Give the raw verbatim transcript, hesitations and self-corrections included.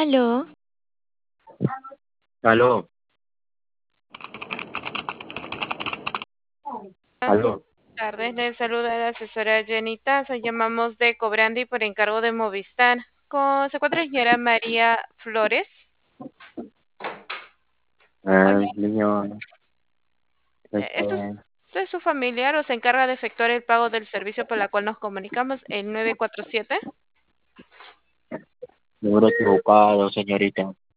Aló, Aló, Buenas aló. tardes, les saluda la asesora Jenny Taza. Llamamos de Cobrandi por encargo de Movistar. Con, ¿se encuentra la señora María Flores? Ah, Hola, niño, eh, ¿esto este, es, esto es su familiar o se encarga de efectuar el pago del servicio por la cual nos comunicamos, el nueve cuatro siete? número equivocado, señorita.